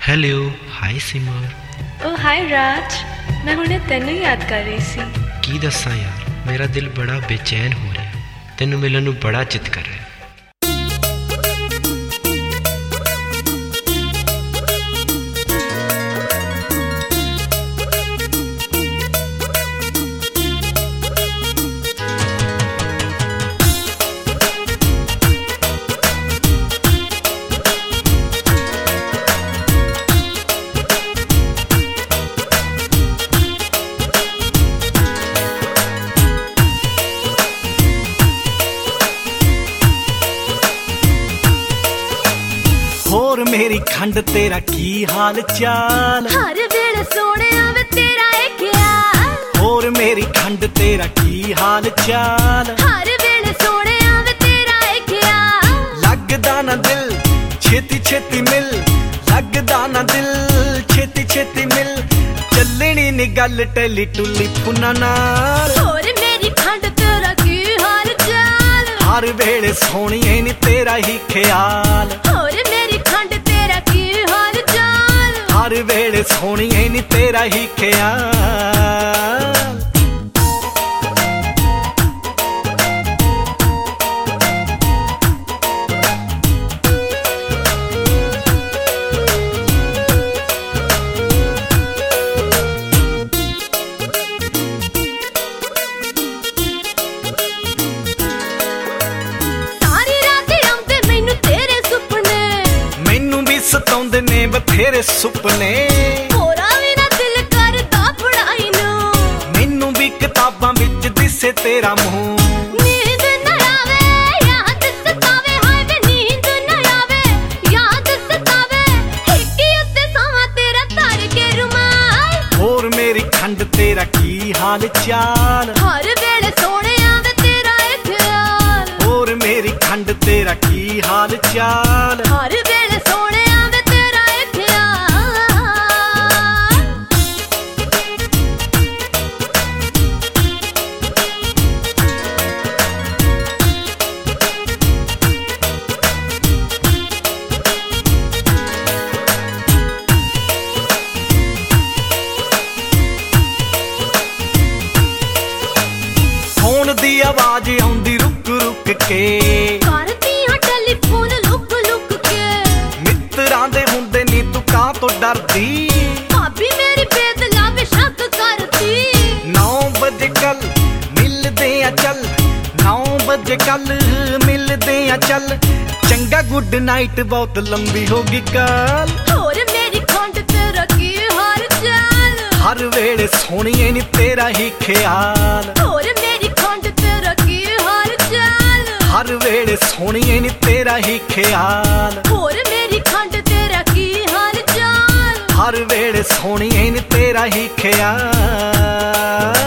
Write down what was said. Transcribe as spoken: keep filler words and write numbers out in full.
Hello hi सिमर। ओ हाय राज, मैं हुणे तेनू याद कर रही सी। की दस्सां यार, मेरा दिल बड़ा बेचैन हो रहा है, तेनू मिलन नूं बड़ा चित कर रहा है। होर मेरी खंड तेरा की हाल चाल, हर वेले सोने आवे तेरा ए ख्याल। होर मेरी खंड तेरा की हाल चाल, हर वेले सोने आवे तेरा ए ख्याल। लगदा ना दिल छेती छेती मिल, लगदा ना दिल छेती छेती मिल, चलनी नी गल टली टुली पुना नाल। होर मेरी खंड तेरा की हाल चाल, हर वेले सोनिए नी तेरा ही ख्याल। होर मेरी खंड तेरा की हाल चाल, हर वेले सोनिए नी तेरा ही ख्याल। सताउंदे ने बथेरे सुपने, होरा भी ना दिल करदा पढ़ाई नूं। मैनू भी किताबां विच दिसे तेरा मुंह। नींद न आवे याद सतावे, हाय वे नींद न आवे याद सतावे, हिक्की उत्ते सावां तेरा धर के रुमाल। होर मेरी खंड तेरा की हाल चाल, हर वेले सोने आवे तेरा ए ख्याल। होर मेरी खंड तेरा की हाल चाल, हर वेले सोने दी आवाज आउंदी रुक रुक के, करदी हां टेलीफोन लुक लुक के। मित्रां दे हुंदे नी तू कां तो डरदी, भाभी मेरी बेदला वे शक करदी। नौ बजे कल मिलदे आ चल, नौ बजे कल मिलदे आ चल, चंगा गुड नाइट बहुत लंबी होगी कल। होर मेरी खंड तेरा की हाल चाल, हर वेले सोनिए नी तेरा ही ख्याल। होर मेरी खंड तेरा की हाल चाल, हर वेले सोनिए नी तेरा ही ख्याल। होर मेरी खंड तेरा की हाल चाल, हर वेले सोनिए नी तेरा ही ख्याल।